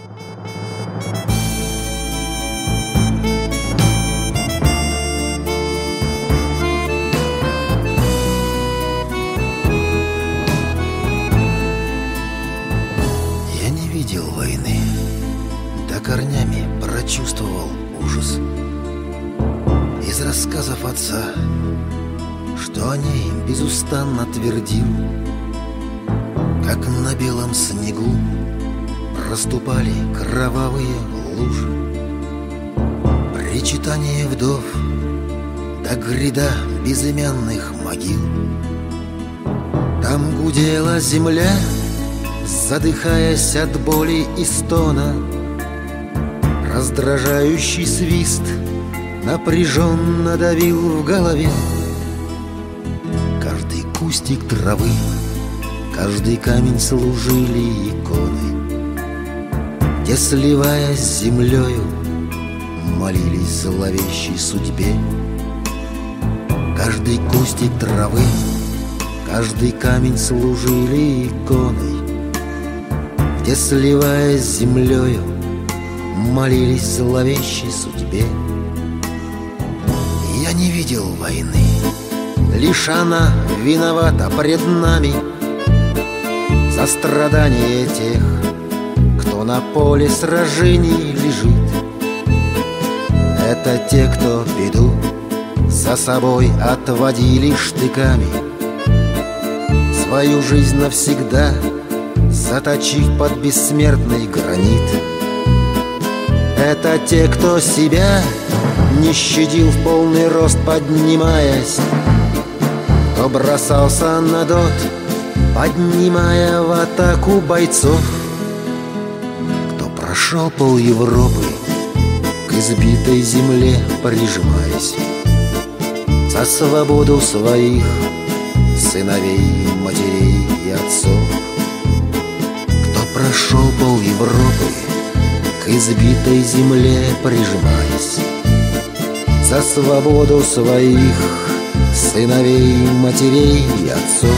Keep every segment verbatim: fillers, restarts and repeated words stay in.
Я не видел войны, до корнями прочувствовал ужас. Из рассказов отца, что о ней безустанно твердил, как на белом снегу проступали кровавые лужи, причитание вдов до гряда безымянных могил. Там гудела земля, задыхаясь от боли и стона. Раздражающий свист напряженно давил в голове. Каждый кустик травы, каждый камень служили иконой, где, сливаясь с землею, молились зловещей судьбе. Каждый кустик травы, каждый камень служили иконой, где, сливаясь с землею, молились зловещей судьбе. Я не видел войны, лишь она виновата пред нами за страдания тех, кто на поле сражений лежит. Это те, кто беду за собой отводили штыками, свою жизнь навсегда заточив под бессмертный гранит. Это те, кто себя не щадил в полный рост поднимаясь, кто бросался на дот, поднимая в атаку бойцов, кто прошел пол Европы к избитой земле прижимаясь, за свободу своих сыновей, матерей и отцов, кто прошел пол Европы к избитой земле прижимаясь, за свободу своих сыновей, матерей и отцов.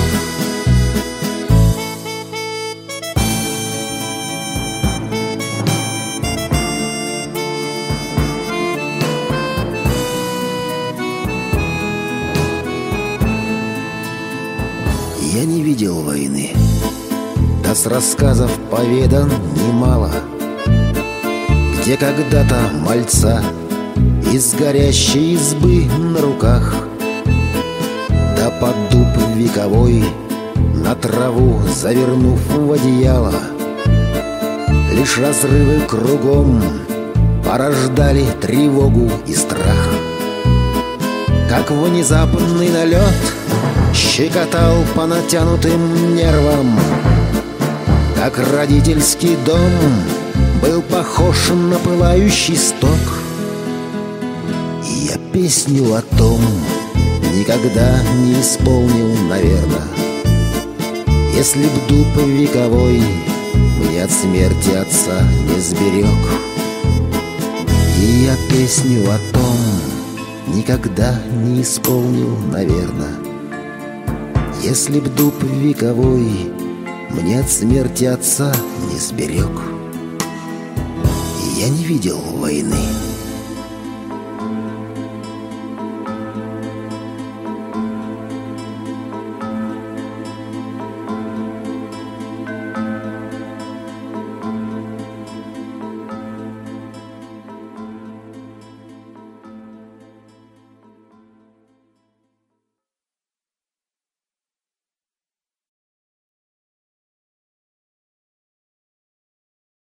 Я не видел войны, да с рассказов поведан немало, где когда-то мальца из горящей избы на руках, да под дуб вековой на траву завернув в одеяло, лишь разрывы кругом порождали тревогу и страх. Как внезапный налет щекотал по натянутым нервам, как родительский дом был похож на пылающий сток. И я песню о том никогда не исполнил, наверно, если б дуб вековой мне от смерти отца не сберег. И я песню о том никогда не исполнил, наверно, если б дуб вековой мне от смерти отца не сберег. И я не видел войны,